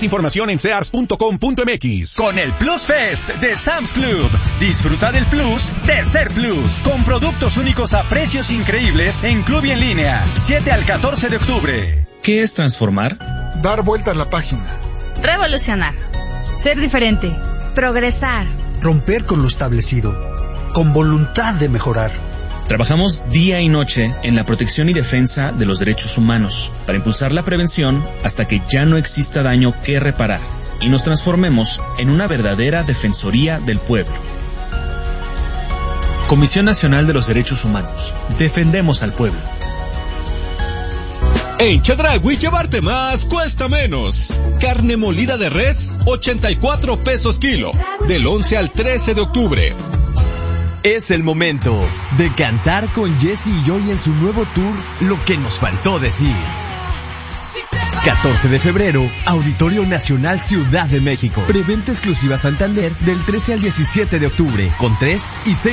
información en sears.com.mx. Con el Plus Fest de Sam's Club, disfruta del plus de ser plus, con productos únicos a precios increíbles en Club y en línea, 7 al 14 de octubre. ¿Qué es transformar? Dar vuelta a la página. Revolucionar. Ser diferente. Progresar. Romper con lo establecido. Con voluntad de mejorar. Trabajamos día y noche en la protección y defensa de los derechos humanos para impulsar la prevención hasta que ya no exista daño que reparar y nos transformemos en una verdadera defensoría del pueblo. Comisión Nacional de los Derechos Humanos. Defendemos al pueblo. En Chedraui llevarte más cuesta menos. Carne molida de res, 84 pesos kilo. Del 11 al 13 de octubre. Es el momento de cantar con Jesse y Joy en su nuevo tour Lo que nos faltó decir. 14 de febrero, Auditorio Nacional Ciudad de México. Preventa exclusiva Santander del 13 al 17 de octubre, con 3 y 6